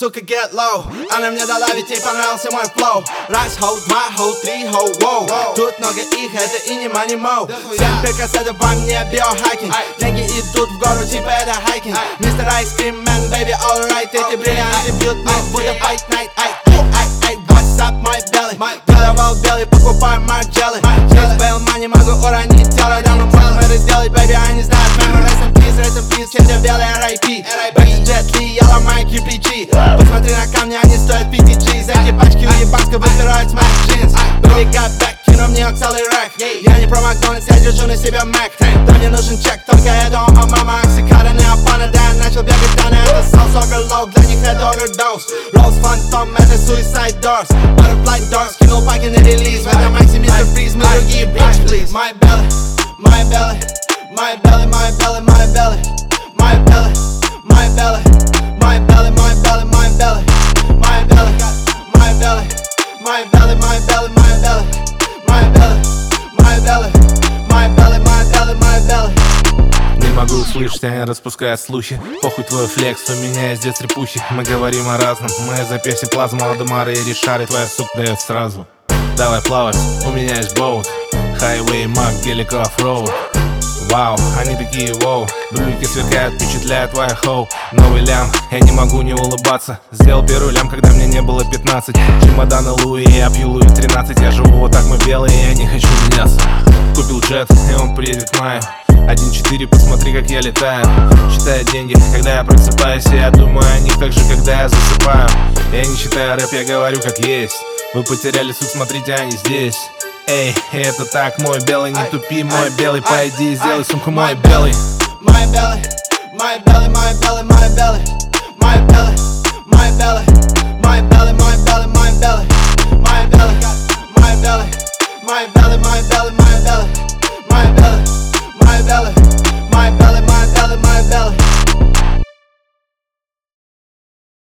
сука, get low. Она мне дала, ведь ей понравился мой флоу. Раз, hold, два, hold, три, hold, wow. Тут много их, это и не money mo. 7 перкасетов во мне биохакинг. Деньги идут в гору, типа это хайкинг. Мистер Ice Cream Man, baby, alright. Эти бриллианты бьют ночь, будто fight night. Ай, what's up, my belly? Головал белый, покупаю Mark Jelly. Здесь bail money, могу уронить тело. Давно понял, это сделать, baby, они знают. Rest in peace, чем белый R.I.P. Back to Jet Li, я ломаю QPG. Посмотри на камни, они стоят 50 G's. Эти пачки уебанска выпирают с моих джинс. Baby got back, кино мне целый рэк. Я не про Макдональдс, я держу на себя Mac. Да мне нужен чек, только это мама. Оксикараны, опаны, да я начал бегать, да это соус, оверлоуд. Для них это overdose. Rolls Phantom, это Suicide Doors. Butterfly Doors, кинул паки на релиз. В этом Макси, Mr. Freeze, мы другие, bitch, please. My belly, my belly. My belly, my belly, my belly, my belly, my belly, my belly, my belly, my belly, my belly, my belly, my belly, my belly, my belly, my belly, my belly, my belly, my belly, my belly. Не могу услышать, они распускают слухи. Похуй твой флекс, у меня здесь репухи. Мы говорим о разном, моя запястье плазма, Алдемары и Ришары, твоя сука дает сразу. Давай плавать, у меня есть боут. Хайвей, маг, гелик, оффроуд. Вау, они такие воу. Брюки сверкают, впечатляют твоя хоу. Новый лям, я не могу не улыбаться. Сделал первый лям, когда мне не было 15. Чемоданы Луи, я пью Луи 13. Я живу вот так, мы белые, я не хочу меняться. Купил джет, и он приедет в мае. 1.4, посмотри, как я летаю. Считаю деньги, когда я просыпаюсь. И я думаю о них так же, когда я засыпаю. Я не считаю рэп, я говорю как есть. Вы потеряли суть, смотрите, они здесь. Эй, это так, мой белый, не тупи, мой белый. Пойди, сделай сумку, мой белый. My belly, my belly, my belly, my belly, my belly, my belly, my belly, my belly, my belly, my belly, my belly, my belly, my belly, my belly, my belly, my belly, my belly, my belly, my belly.